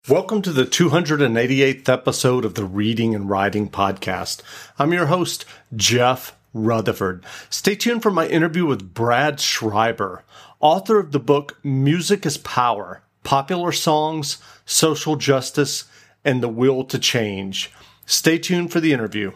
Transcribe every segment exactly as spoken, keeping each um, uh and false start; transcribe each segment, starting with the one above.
Welcome to the two hundred eighty-eighth episode of the Reading and Writing Podcast. I'm your host, Jeff Rutherford. Stay tuned for my interview with Brad Schreiber, author of the book Music is Power, Popular Songs, Social Justice, and the Will to Change. Stay tuned for the interview.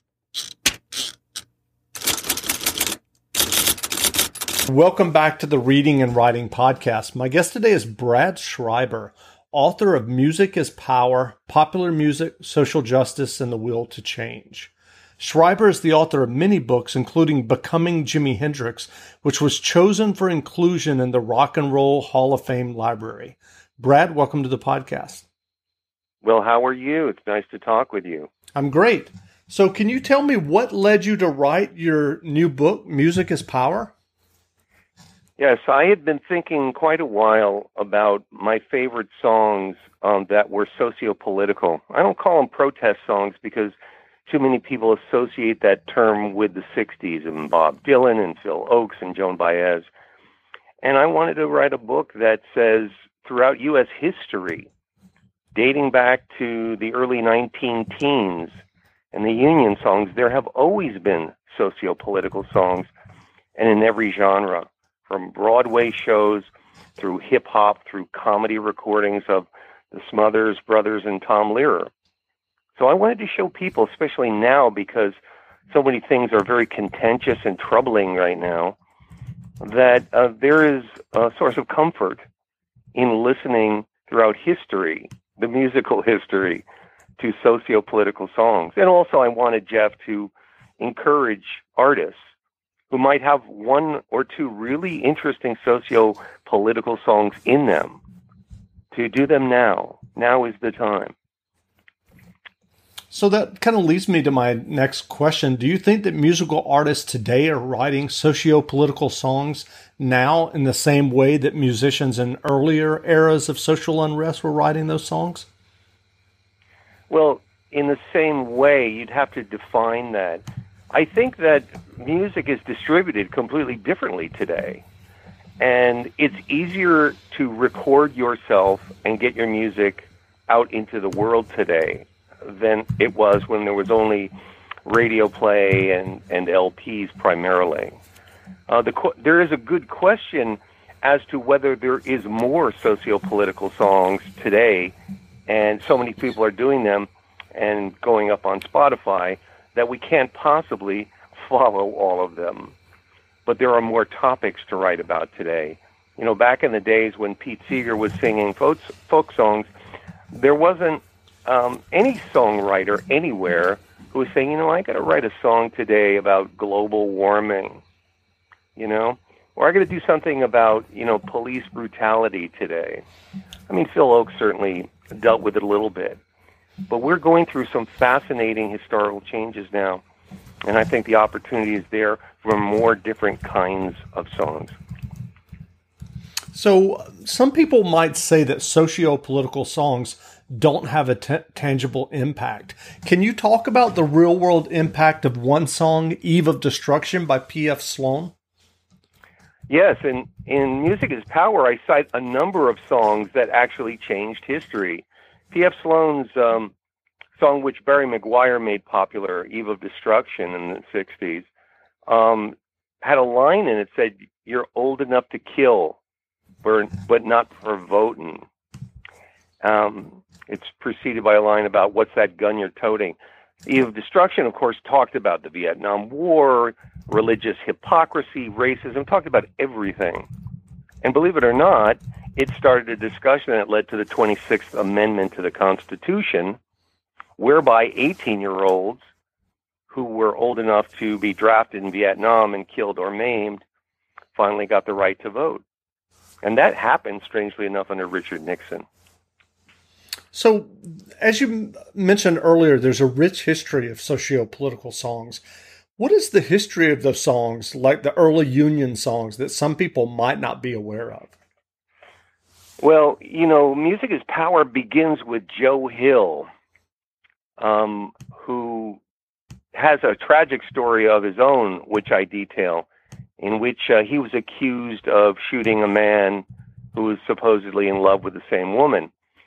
Welcome back to the Reading and Writing Podcast. My guest today is Brad Schreiber, author of Music is Power, Popular Music, Social Justice, and the Will to Change. Schreiber is the author of many books, including Becoming Jimi Hendrix, which was chosen for inclusion in the Rock and Roll Hall of Fame library. Brad, welcome to the podcast. Well, how are you? It's nice to talk with you. I'm great. So can you tell me what led you to write your new book, Music is Power? Yes, I had been thinking quite a while about my favorite songs um, that were socio-political. I don't call them protest songs because too many people associate that term with the sixties and Bob Dylan and Phil Ochs and Joan Baez. And I wanted to write a book that says throughout U S history, dating back to the early nineteen teens and the Union songs, there have always been socio-political songs, and in every genre. From Broadway shows through hip-hop, through comedy recordings of the Smothers Brothers and Tom Lehrer. So I wanted to show people, especially now because so many things are very contentious and troubling right now, that uh, there is a source of comfort in listening throughout history, the musical history, to socio-political songs. And also I wanted Jeff to encourage artists who might have one or two really interesting socio-political songs in them, to do them now. Now is the time. So that kind of leads me to my next question. Do you think that musical artists today are writing socio-political songs now in the same way that musicians in earlier eras of social unrest were writing those songs? Well, in the same way, you'd have to define that. I think that music is distributed completely differently today. And it's easier to record yourself and get your music out into the world today than it was when there was only radio play and, and L Ps primarily. Uh, the, there is a good question as to whether there is more socio-political songs today, and so many people are doing them and going up on Spotify, that we can't possibly follow all of them. But there are more topics to write about today. You know, back in the days when Pete Seeger was singing folk, folk songs, there wasn't um, any songwriter anywhere who was saying, you know, I got to write a song today about global warming, you know, or I got to do something about, you know, police brutality today. I mean, Phil Ochs certainly dealt with it a little bit. But we're going through some fascinating historical changes now, and I think the opportunity is there for more different kinds of songs. So some people might say that socio-political songs don't have a t- tangible impact. Can you talk about the real-world impact of one song, Eve of Destruction by P F Sloan? Yes, and in Music is Power, I cite a number of songs that actually changed history. P F Sloan's um, song, which Barry McGuire made popular, Eve of Destruction in the sixties, um, had a line in it that said, "You're old enough to kill, but not for voting." Um, it's preceded by a line about, "What's that gun you're toting?" Eve of Destruction, of course, talked about the Vietnam War, religious hypocrisy, racism, talked about everything. And believe it or not, it started a discussion that led to the twenty-sixth Amendment to the Constitution, whereby eighteen-year-olds who were old enough to be drafted in Vietnam and killed or maimed finally got the right to vote. And that happened, strangely enough, under Richard Nixon. So, as you mentioned earlier, there's a rich history of socio-political songs. What is the history of those songs, like the early Union songs, that some people might not be aware of? Well, you know, Music is Power begins with Joe Hill, um, who has a tragic story of his own, which I detail, in which uh, he was accused of shooting a man who was supposedly in love with the same woman.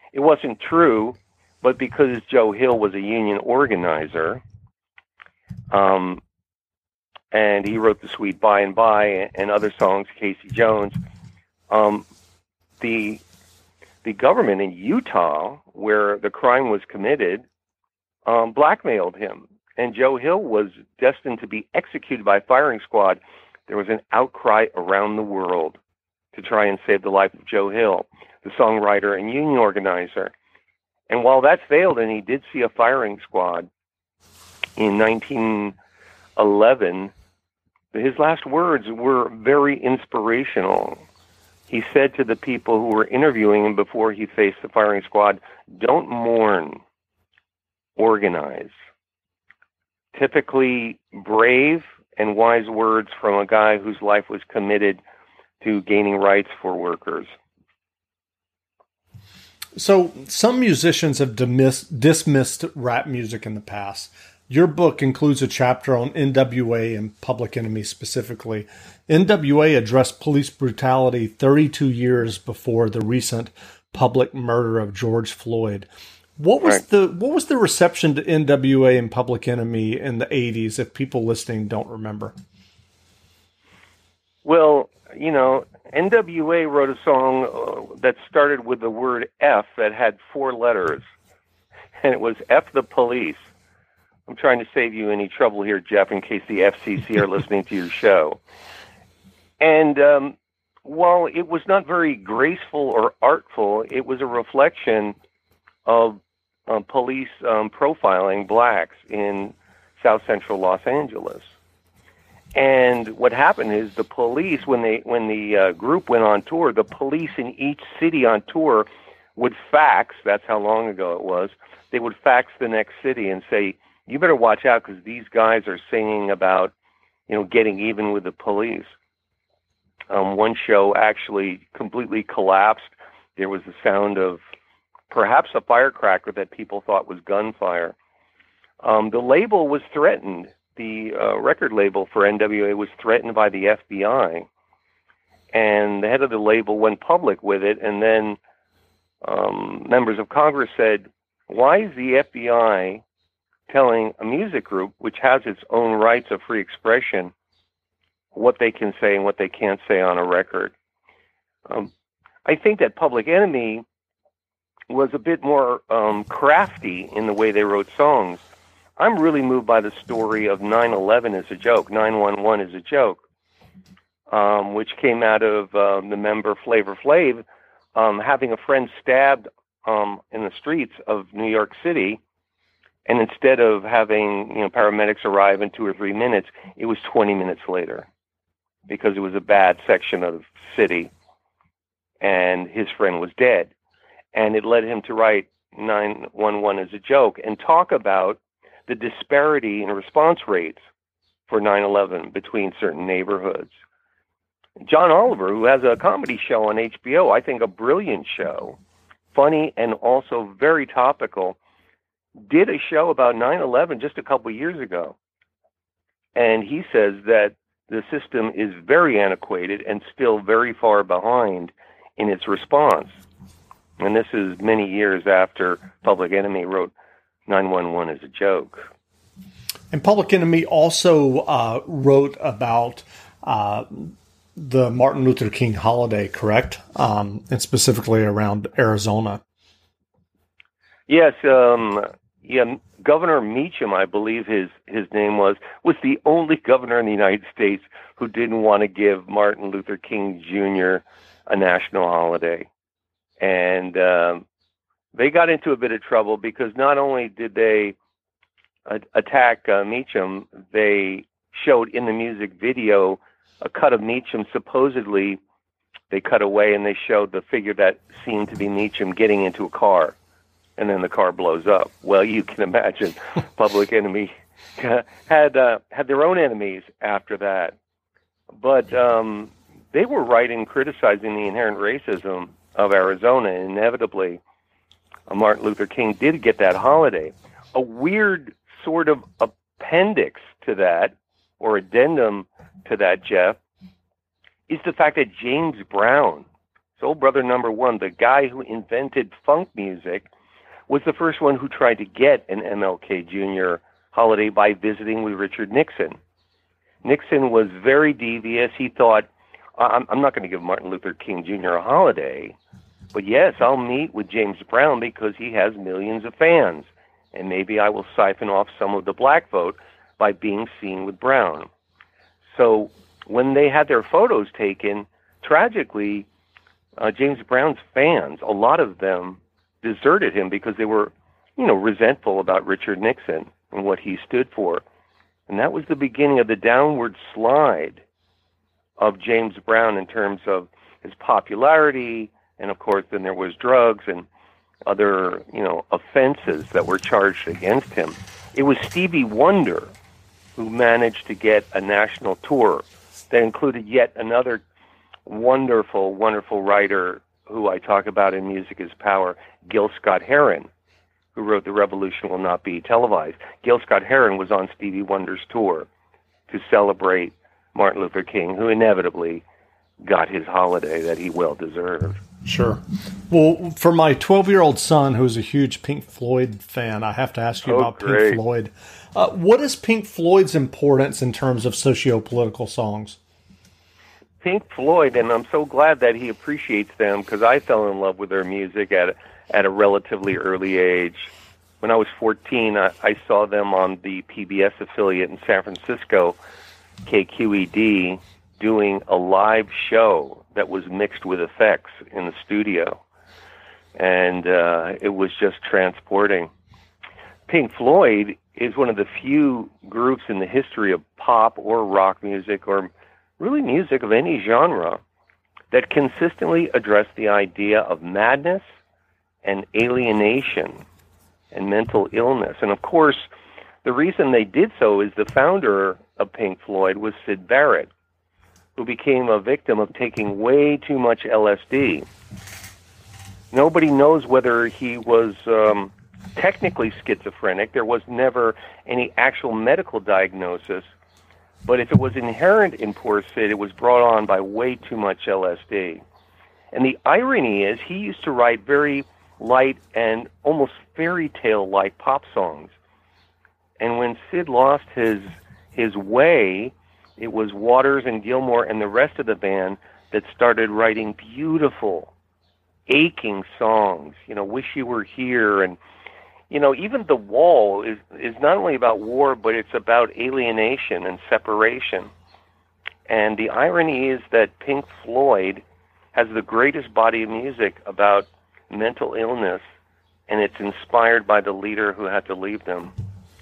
It wasn't true, but because Joe Hill was a union organizer, um, and he wrote the Sweet By and By and other songs, Casey Jones, um, the the government in Utah, where the crime was committed, um, blackmailed him. And Joe Hill was destined to be executed by firing squad. There was an outcry around the world to try and save the life of Joe Hill, the songwriter and union organizer. And while that failed, and he did see a firing squad in nineteen eleven, his last words were very inspirational. He said to the people who were interviewing him before he faced the firing squad, "Don't mourn, organize." Typically brave and wise words from a guy whose life was committed to gaining rights for workers. So some musicians have dismiss- dismissed rap music in the past. Your book includes a chapter on N W A and Public Enemy specifically. N W A addressed police brutality thirty-two years before the recent public murder of George Floyd. What was right. the what was the reception to N W A and Public Enemy in the eighties, if people listening don't remember? Well, you know, N W A wrote a song uh, that started with the word F that had four letters, and it was F the police. I'm trying to save you any trouble here, Jeff, in case the F C C are listening to your show. And um, while it was not very graceful or artful, it was a reflection of um, police um, profiling blacks in South Central Los Angeles. And what happened is the police, when they when the uh, group went on tour, the police in each city on tour would fax. That's how long ago it was. They would fax the next city and say, "You better watch out because these guys are singing about, you know, getting even with the police." Um, one show actually completely collapsed. There was the sound of perhaps a firecracker that people thought was gunfire. Um, the label was threatened. The uh, record label for N W A was threatened by the F B I, and the head of the label went public with it. And then um, members of Congress said, "Why is the F B I telling a music group, which has its own rights of free expression, what they can say and what they can't say on a record?" Um, I think that Public Enemy was a bit more um, crafty in the way they wrote songs. I'm really moved by the story of nine eleven as a joke, nine one one as a joke, um, which came out of um, the member Flavor Flav um, having a friend stabbed um, in the streets of New York City. And instead of having, you know, paramedics arrive in two or three minutes, it was twenty minutes later because it was a bad section of the city, and his friend was dead. And it led him to write nine one one as a joke and talk about the disparity in response rates for nine eleven between certain neighborhoods. John Oliver, who has a comedy show on H B O, I think a brilliant show, funny and also very topical, did a show about nine eleven just a couple years ago. And he says that the system is very antiquated and still very far behind in its response. And this is many years after Public Enemy wrote nine one one as a joke. And Public Enemy also uh, wrote about uh, the Martin Luther King holiday, correct? Um, and specifically around Arizona. Yes, um, yeah, Governor Meacham, I believe his, his name was, was the only governor in the United States who didn't want to give Martin Luther King Junior a national holiday. And um, they got into a bit of trouble because not only did they a- attack uh, Meacham, they showed in the music video a cut of Meacham. Supposedly, they cut away and they showed the figure that seemed to be Meacham getting into a car, and then the car blows up. Well, you can imagine Public Enemy had uh, had their own enemies after that. But um, they were right in criticizing the inherent racism of Arizona. Inevitably, uh, Martin Luther King did get that holiday. A weird sort of appendix to that, or addendum to that, Jeff, is the fact that James Brown Soul Brother number one, the guy who invented funk music, was the first one who tried to get an M L K Junior holiday by visiting with Richard Nixon. Nixon was very devious. He thought, I'm, I'm not going to give Martin Luther King Junior a holiday, but yes, I'll meet with James Brown because he has millions of fans, and maybe I will siphon off some of the black vote by being seen with Brown. So when they had their photos taken, tragically, uh, James Brown's fans, a lot of them deserted him because they were, you know, resentful about Richard Nixon and what he stood for. And that was the beginning of the downward slide of James Brown in terms of his popularity. And of course, then there was drugs and other, you know, offenses that were charged against him. It was Stevie Wonder who managed to get a national tour that included yet another wonderful, wonderful writer who I talk about in Music is Power, Gil Scott-Heron, who wrote The Revolution Will Not Be Televised. Gil Scott-Heron was on Stevie Wonder's tour to celebrate Martin Luther King, who inevitably got his holiday that he well deserved. Sure. Well, for my twelve-year-old son, who's a huge Pink Floyd fan, I have to ask you oh, about great. Pink Floyd. Uh, what is Pink Floyd's importance in terms of socio-political songs? Pink Floyd, and I'm so glad that he appreciates them because I fell in love with their music at at a relatively early age. When I was fourteen, I, I saw them on the P B S affiliate in San Francisco, K Q E D, doing a live show that was mixed with effects in the studio. And uh, it was just transporting. Pink Floyd is one of the few groups in the history of pop or rock music or really music of any genre that consistently addressed the idea of madness and alienation and mental illness. And of course, the reason they did so is the founder of Pink Floyd was Syd Barrett, who became a victim of taking way too much L S D. Nobody knows whether he was um, technically schizophrenic. There was never any actual medical diagnosis. But if it was inherent in poor Sid, it was brought on by way too much L S D. And the irony is he used to write very light and almost fairy tale-like pop songs. And when Sid lost his his way, it was Waters and Gilmore and the rest of the band that started writing beautiful, aching songs. You know, Wish You Were Here, and you know, even The Wall is, is not only about war, but it's about alienation and separation. And the irony is that Pink Floyd has the greatest body of music about mental illness, and it's inspired by the leader who had to leave them.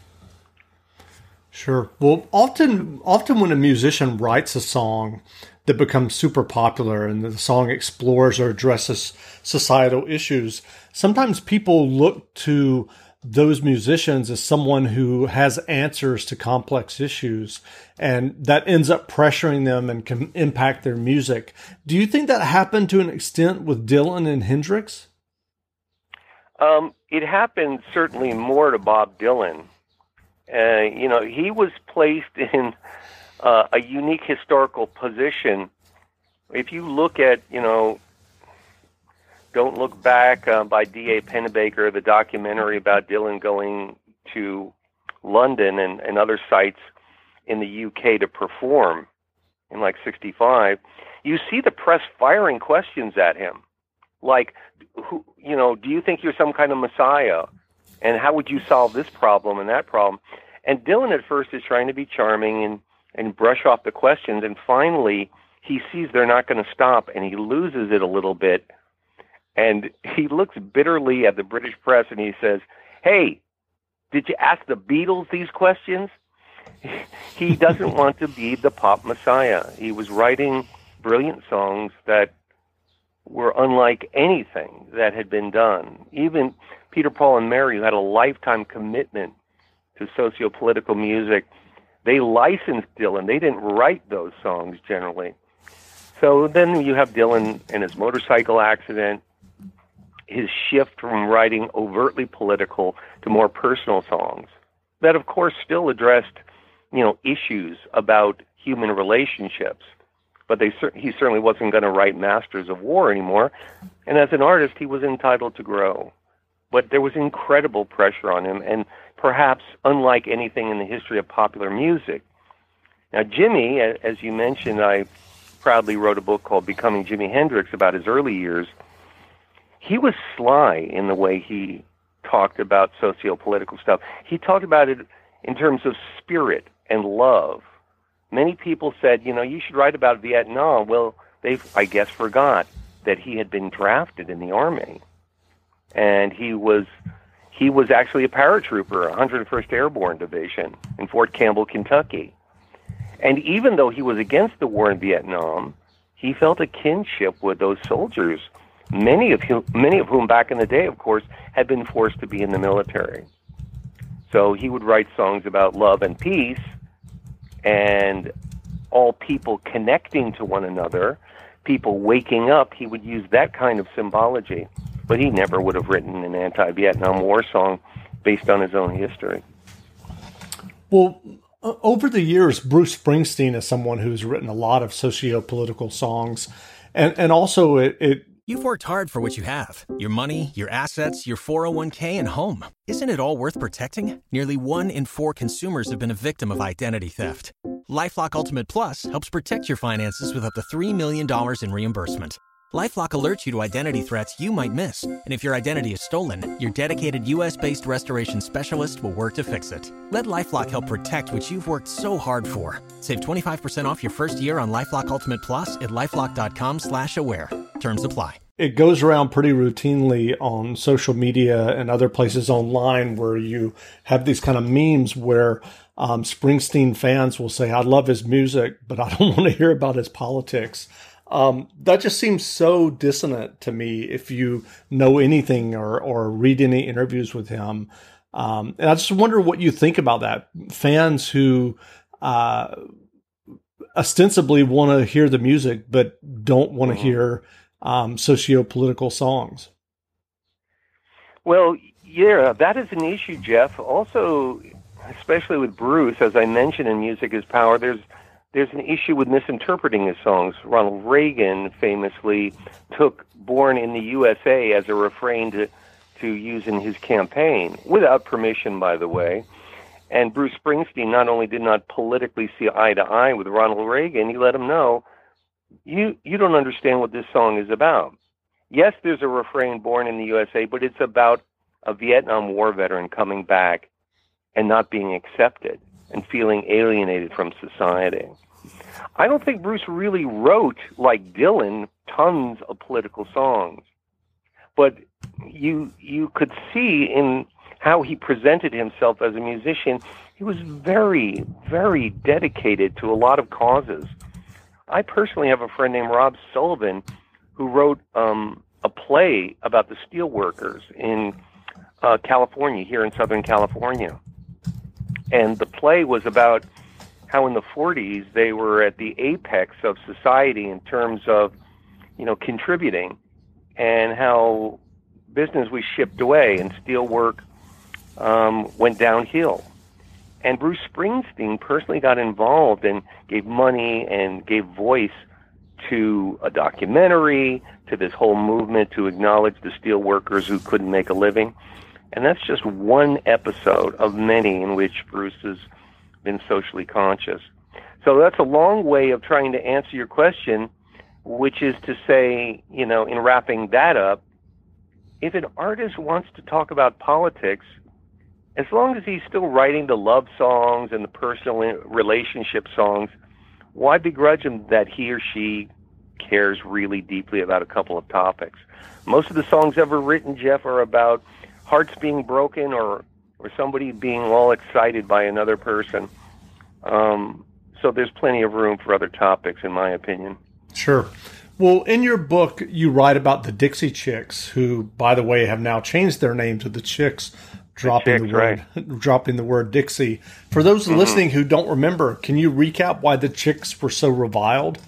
Sure. Well, often, often when a musician writes a song that becomes super popular and the song explores or addresses societal issues, sometimes people look to those musicians as someone who has answers to complex issues, and that ends up pressuring them and can impact their music. Do you think that happened to an extent with Dylan and Hendrix? Um, it happened certainly more to Bob Dylan. Uh, you know, he was placed in uh, a unique historical position. If you look at, you know, Don't Look Back uh, by D A Pennebaker, the documentary about Dylan going to London and, and other sites in the U K to perform in like sixty-five, you see the press firing questions at him. Like, who, you know, do you think you're some kind of messiah? And how would you solve this problem and that problem? And Dylan at first is trying to be charming and, and brush off the questions. And finally, he sees they're not going to stop, and he loses it a little bit. And he looks bitterly at the British press, and he says, hey, did you ask the Beatles these questions? He doesn't want to be the pop messiah. He was writing brilliant songs that were unlike anything that had been done. Even Peter, Paul, and Mary, who had a lifetime commitment to socio-political music, they licensed Dylan. They didn't write those songs generally. So then you have Dylan and his motorcycle accident, his shift from writing overtly political to more personal songs that, of course, still addressed, you know, issues about human relationships, but they he certainly wasn't going to write Masters of War anymore. And as an artist, he was entitled to grow. But there was incredible pressure on him, and perhaps unlike anything in the history of popular music. Now, Jimi, as you mentioned, I proudly wrote a book called Becoming Jimi Hendrix about his early years. He was sly in the way he talked about socio-political stuff. He talked about it in terms of spirit and love. Many people said, you know, you should write about Vietnam. Well, they, I guess, forgot that he had been drafted in the Army. And he was he was actually a paratrooper, one hundred first Airborne Division in Fort Campbell, Kentucky. And even though he was against the war in Vietnam, he felt a kinship with those soldiers, many of whom, many of whom back in the day, of course, had been forced to be in the military. So he would write songs about love and peace and all people connecting to one another, people waking up. He would use that kind of symbology. But he never would have written an anti-Vietnam War song based on his own history. Well, over the years, Bruce Springsteen is someone who's written a lot of socio-political songs. And, and also it, it You've worked hard for what you have. Your money, your assets, your four oh one k, and home. Isn't it all worth protecting? Nearly one in four consumers have been a victim of identity theft. LifeLock Ultimate Plus helps protect your finances with up to three million dollars in reimbursement. LifeLock alerts you to identity threats you might miss. And if your identity is stolen, your dedicated U S based restoration specialist will work to fix it. Let LifeLock help protect what you've worked so hard for. Save twenty-five percent off your first year on LifeLock Ultimate Plus at LifeLock.com slash aware. Terms apply. It goes around pretty routinely on social media and other places online where you have these kind of memes where um, Springsteen fans will say, I love his music, but I don't want to hear about his politics. Um, that just seems so dissonant to me if you know anything or, or read any interviews with him. Um, and I just wonder what you think about that. Fans who uh, ostensibly want to hear the music, but don't want to mm-hmm. hear um, socio-political songs. Well, yeah, that is an issue, Jeff. Also, especially with Bruce, as I mentioned in Music is Power, there's There's an issue with misinterpreting his songs. Ronald Reagan famously took Born in the U S A as a refrain to, to use in his campaign, without permission, by the way. And Bruce Springsteen not only did not politically see eye to eye with Ronald Reagan, he let him know, you, you don't understand what this song is about. Yes, there's a refrain, Born in the U S A, but it's about a Vietnam War veteran coming back and not being accepted and feeling alienated from society. I don't think Bruce really wrote, like Dylan, tons of political songs. But you you could see in how he presented himself as a musician, he was very, very dedicated to a lot of causes. I personally have a friend named Rob Sullivan who wrote um, a play about the steelworkers in uh, California, here in Southern California. And the play was about how in the forties they were at the apex of society in terms of, you know, contributing, and how business was shipped away and steelwork um, went downhill. And Bruce Springsteen personally got involved and gave money and gave voice to a documentary, to this whole movement to acknowledge the steelworkers who couldn't make a living. And that's just one episode of many in which Bruce has been socially conscious. So that's a long way of trying to answer your question, which is to say, you know, in wrapping that up, if an artist wants to talk about politics, as long as he's still writing the love songs and the personal relationship songs, why begrudge him that he or she cares really deeply about a couple of topics? Most of the songs ever written, Jeff, are about hearts being broken or or somebody being all excited by another person. Um, so there's plenty of room for other topics, in my opinion. Sure. Well, in your book, you write about the Dixie Chicks, who, by the way, have now changed their name to the Chicks, dropping the, Chicks, the word right. dropping the word Dixie. For those mm-hmm. listening who don't remember, can you recap why the Chicks were so reviled?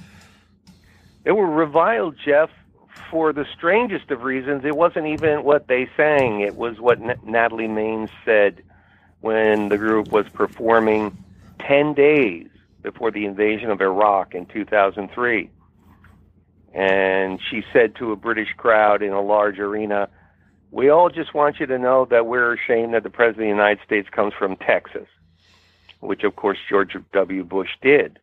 They were reviled, Jeff, for the strangest of reasons. It wasn't even what they sang. It was what N- Natalie Maines said when the group was performing ten days before the invasion of Iraq in two thousand three. And she said to a British crowd in a large arena, "We all just want you to know that we're ashamed that the President of the United States comes from Texas," which, of course, George W. Bush did.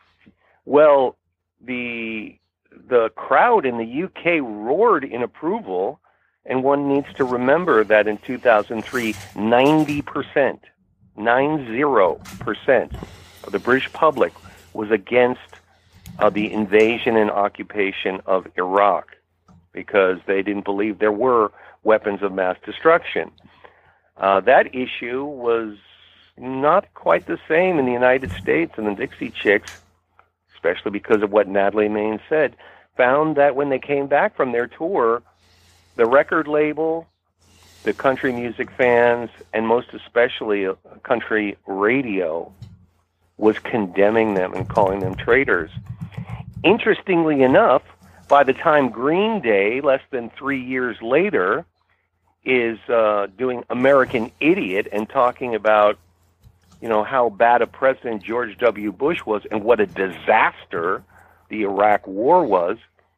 Well, the the crowd in the U K roared in approval, and one needs to remember that in two thousand three, ninety percent, nine zero percent of the British public was against uh, the invasion and occupation of Iraq because they didn't believe there were weapons of mass destruction. Uh, that issue was not quite the same in the United States, and the Dixie Chicks, especially because of what Natalie Maines said, found that when they came back from their tour, the record label, the country music fans, and most especially uh, country radio was condemning them and calling them traitors. Interestingly enough, by the time Green Day, less than three years later, is uh, doing American Idiot and talking about, you know, how bad a president George W. Bush was and what a disaster the Iraq War was,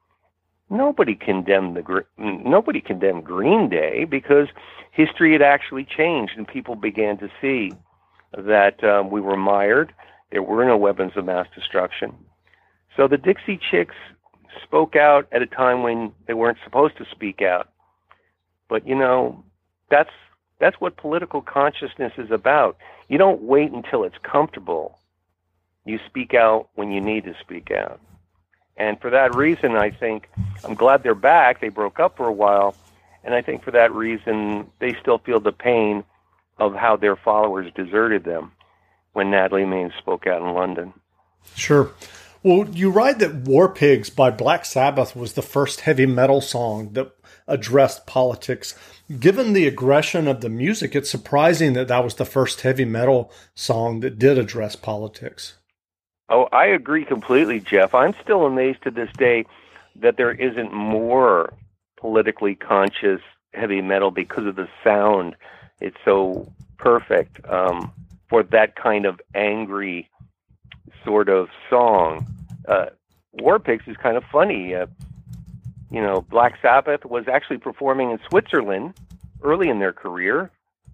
nobody condemned the nobody condemned Green Day because history had actually changed and people began to see that um, we were mired. There were no weapons of mass destruction. So the Dixie Chicks spoke out at a time when they weren't supposed to speak out. But, you know, that's that's what political consciousness is about. You don't wait until it's comfortable. You speak out when you need to speak out. And for that reason, I think, I'm glad they're back. They broke up for a while. And I think for that reason, they still feel the pain of how their followers deserted them when Natalie Maines spoke out in London. Sure. Well, you write that War Pigs by Black Sabbath was the first heavy metal song that addressed politics. Given the aggression of the music, it's surprising that that was the first heavy metal song that did address politics. Oh, I agree completely, Jeff. I'm still amazed to this day that there isn't more politically conscious heavy metal because of the sound. It's so perfect um, for that kind of angry sort of song. Uh, War Pigs is kind of funny. Uh, you know, Black Sabbath was actually performing in Switzerland early in their career,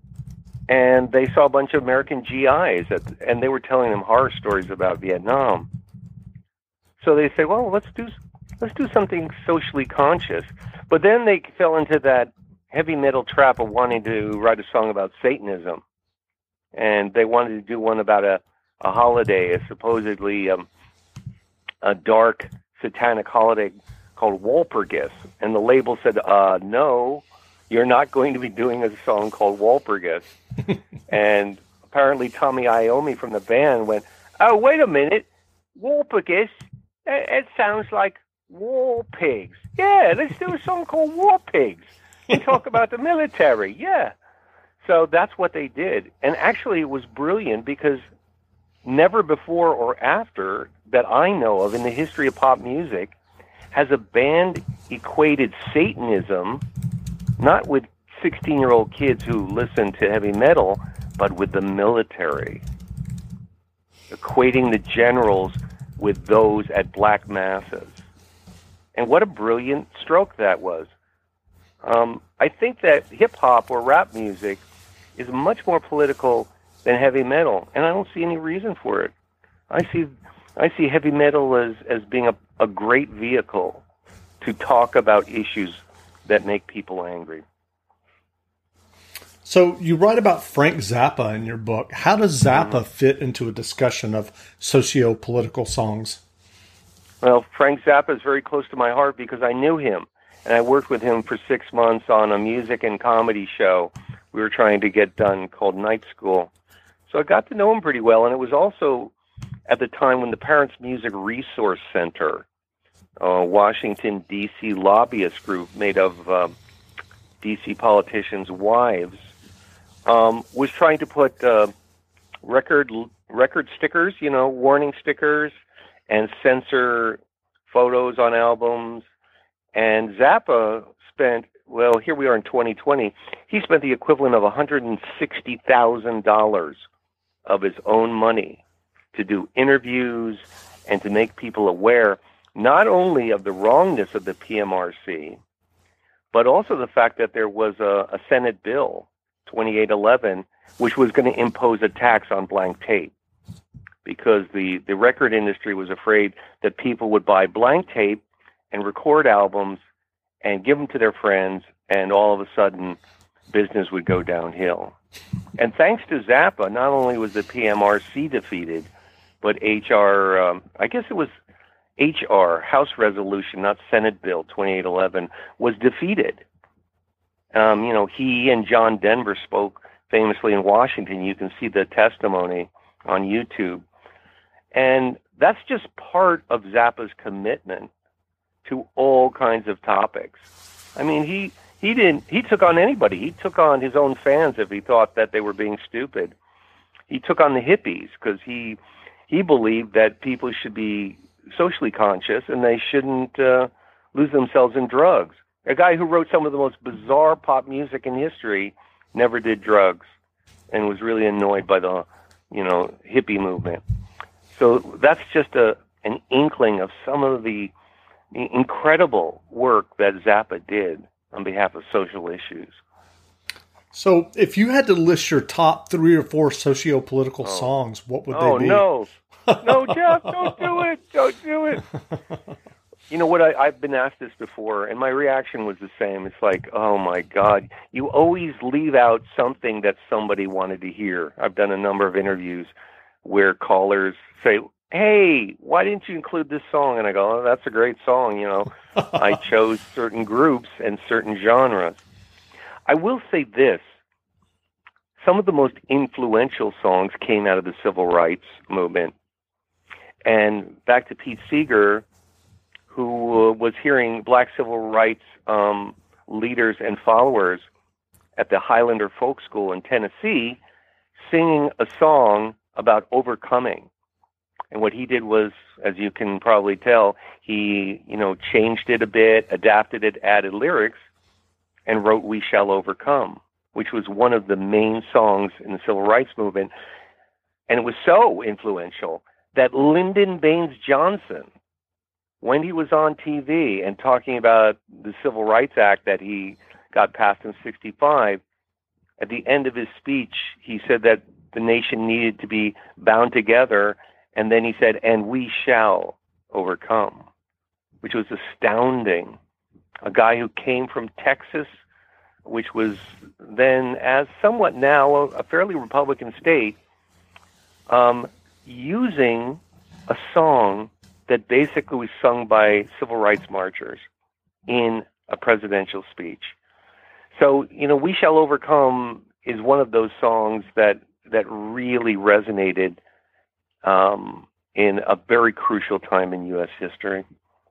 and they saw a bunch of American G Is, at, and they were telling them horror stories about Vietnam. So they say, well, let's do let's do something socially conscious. But then they fell into that heavy metal trap of wanting to write a song about Satanism, and they wanted to do one about a, a holiday, a supposedly um, a dark satanic holiday called Walpurgis. And the label said, uh, no, you're not going to be doing a song called Walpurgis. And apparently Tommy Iommi from the band went, oh, wait a minute, Walpurgis, it, it sounds like War Pigs. Yeah, let's do a song called War Pigs and talk about the military. Yeah. So that's what they did. And actually it was brilliant because never before or after that I know of in the history of pop music has a band equated Satanism not with sixteen-year-old kids who listen to heavy metal, but with the military, equating the generals with those at black masses. And what a brilliant stroke that was. Um, I think that hip-hop or rap music is much more political than heavy metal, and I don't see any reason for it. I see I see heavy metal as, as being a, a great vehicle to talk about issues that make people angry. So you write about Frank Zappa in your book. How does Zappa mm-hmm. fit into a discussion of socio-political songs? Well, Frank Zappa is very close to my heart because I knew him, and I worked with him for six months on a music and comedy show we were trying to get done called Night School. So I got to know him pretty well, and it was also at the time when the Parents Music Resource Center, a Washington, D C lobbyist group made of uh, D C politicians' wives, um, was trying to put uh, record record stickers, you know, warning stickers, and censor photos on albums. And Zappa spent, well, here we are in twenty twenty, he spent the equivalent of one hundred sixty thousand dollars of his own money to do interviews and to make people aware not only of the wrongness of the P M R C, but also the fact that there was a, a Senate bill, twenty-eight eleven, which was going to impose a tax on blank tape, because the, the record industry was afraid that people would buy blank tape and record albums and give them to their friends, and all of a sudden business would go downhill. And thanks to Zappa, not only was the P M R C defeated, but H R, um, I guess it was H R, House Resolution, not Senate Bill twenty-eight eleven, was defeated. Um, you know, he and John Denver spoke famously in Washington. You can see the testimony on YouTube. And that's just part of Zappa's commitment to all kinds of topics. I mean, he, he didn't, he took on anybody. He took on his own fans if he thought that they were being stupid. He took on the hippies because he, he believed that people should be socially conscious and they shouldn't uh, lose themselves in drugs. A guy who wrote some of the most bizarre pop music in history never did drugs and was really annoyed by the, you know, hippie movement. So that's just a an inkling of some of the incredible work that Zappa did on behalf of social issues. So if you had to list your top three or four socio-political oh. songs, what would oh, they be? Oh, no. No, Jeff, don't do it. Don't do it. You know what? I, I've been asked this before, and my reaction was the same. It's like, oh, my God. You always leave out something that somebody wanted to hear. I've done a number of interviews where callers say, hey, why didn't you include this song? And I go, oh, that's a great song. You know, I chose certain groups and certain genres. I will say this. Some of the most influential songs came out of the civil rights movement. And back to Pete Seeger, who uh, was hearing black civil rights um, leaders and followers at the Highlander Folk School in Tennessee singing a song about overcoming. And what he did was, as you can probably tell, he, you know, changed it a bit, adapted it, added lyrics, and wrote We Shall Overcome, which was one of the main songs in the civil rights movement. And it was so influential that Lyndon Baines Johnson, when he was on T V and talking about the Civil Rights Act that he got passed in sixty-five, at the end of his speech, he said that the nation needed to be bound together, and then he said, and we shall overcome, which was astounding. A guy who came from Texas, which was then, as somewhat now, a fairly Republican state, um, using a song that basically was sung by civil rights marchers in a presidential speech. So, you know, We Shall Overcome is one of those songs that, that really resonated um, in a very crucial time in U S history.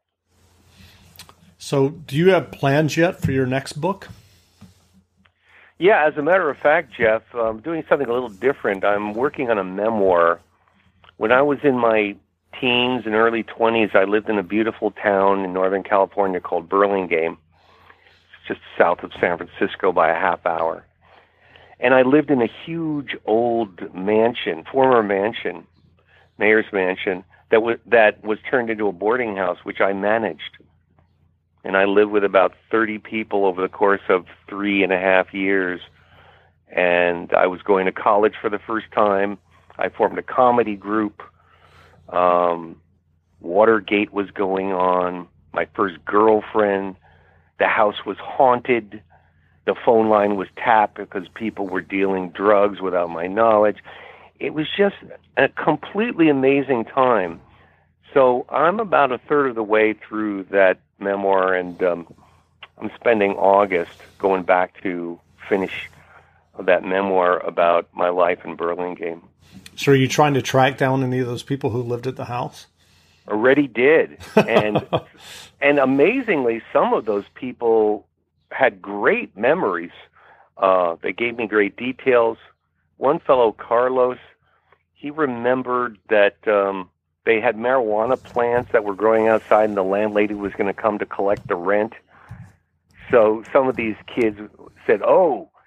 So do you have plans yet for your next book? Yeah, as a matter of fact, Jeff, I'm doing something a little different. I'm working on a memoir. When I was in my teens and early twenties, I lived in a beautiful town in Northern California called Burlingame. It's just south of San Francisco by a half hour. And I lived in a huge old mansion, former mansion, mayor's mansion, that was, that was turned into a boarding house, which I managed. And I lived with about thirty people over the course of three and a half years. And I was going to college for the first time. I formed a comedy group. Um, Watergate was going on. My first girlfriend. The house was haunted. The phone line was tapped because people were dealing drugs without my knowledge. It was just a completely amazing time. So I'm about a third of the way through that memoir, and um, I'm spending August going back to finish that memoir about my life in Burlingame. So are you trying to track down any of those people who lived at the house? Already did. And and amazingly, some of those people had great memories. Uh, they gave me great details. One fellow, Carlos, he remembered that um, they had marijuana plants that were growing outside, and the landlady was going to come to collect the rent. So some of these kids said, oh,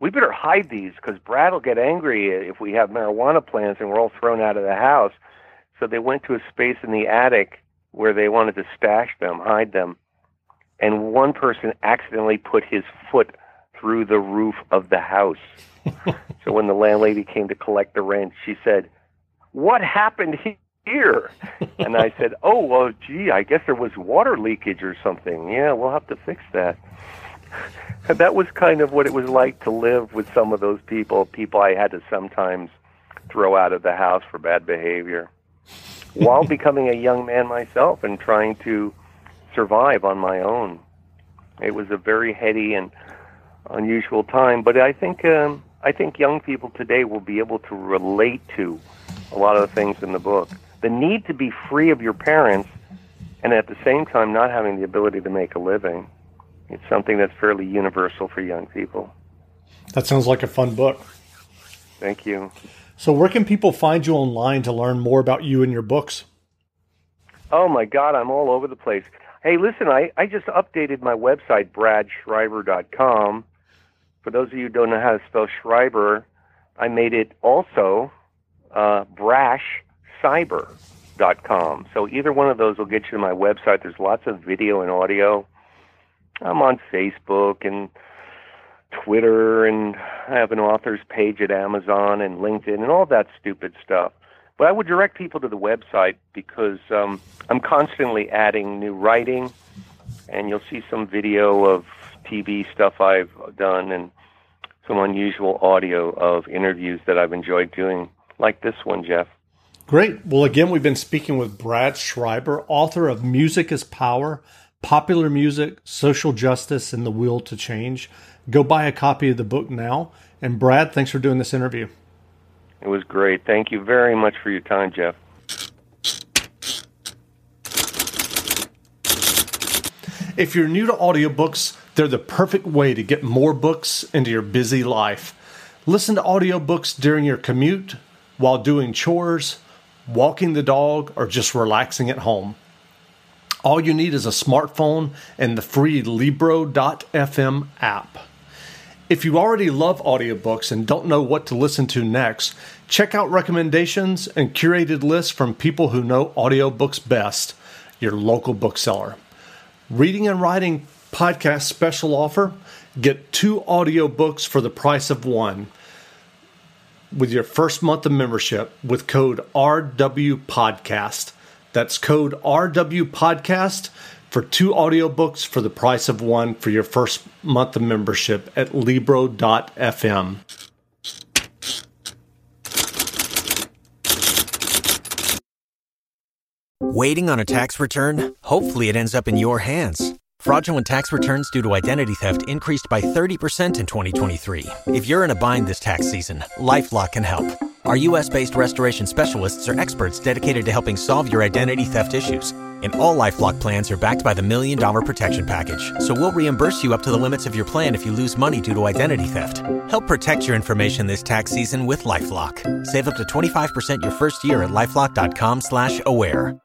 we better hide these because Brad will get angry if we have marijuana plants and we're all thrown out of the house. So they went to a space in the attic where they wanted to stash them, hide them. And one person accidentally put his foot through the roof of the house. So when the landlady came to collect the rent, she said, "What happened here?" And I said, "Oh, well, gee, I guess there was water leakage or something. Yeah, we'll have to fix that." And that was kind of what it was like to live with some of those people, people I had to sometimes throw out of the house for bad behavior, while becoming a young man myself and trying to survive on my own. It was a very heady and unusual time, but I think um, I think young people today will be able to relate to a lot of the things in the book. The need to be free of your parents and at the same time not having the ability to make a living. It's something that's fairly universal for young people. That sounds like a fun book. Thank you. So where can people find you online to learn more about you and your books? Oh, my God, I'm all over the place. Hey, listen, I, I just updated my website, brad schreiber dot com. For those of you who don't know how to spell Schreiber, I made it also uh, brash cyber dot com. So either one of those will get you to my website. There's lots of video and audio. I'm on Facebook and Twitter, and I have an author's page at Amazon and LinkedIn and all that stupid stuff. But I would direct people to the website because um, I'm constantly adding new writing, and you'll see some video of T V stuff I've done and some unusual audio of interviews that I've enjoyed doing, like this one, Jeff. Great. Well, again, we've been speaking with Brad Schreiber, author of Music is Power, Popular Music, Social Justice, and the Will to Change. Go buy a copy of the book now. And Brad, thanks for doing this interview. It was great. Thank you very much for your time, Jeff. If you're new to audiobooks, they're the perfect way to get more books into your busy life. Listen to audiobooks during your commute, while doing chores, walking the dog, or just relaxing at home. All you need is a smartphone and the free Libro dot f m app. If you already love audiobooks and don't know what to listen to next, check out recommendations and curated lists from people who know audiobooks best, your local bookseller. Reading and Writing Podcast special offer, get two audiobooks for the price of one with your first month of membership with code R W Podcast. That's code R W Podcast for two audiobooks for the price of one for your first month of membership at Libro dot f m. Waiting on a tax return? Hopefully it ends up in your hands. Fraudulent tax returns due to identity theft increased by thirty percent in twenty twenty-three. If you're in a bind this tax season, LifeLock can help. Our U S based restoration specialists are experts dedicated to helping solve your identity theft issues. And all LifeLock plans are backed by the Million Dollar Protection Package. So we'll reimburse you up to the limits of your plan if you lose money due to identity theft. Help protect your information this tax season with LifeLock. Save up to twenty-five percent your first year at LifeLock dot com slash aware.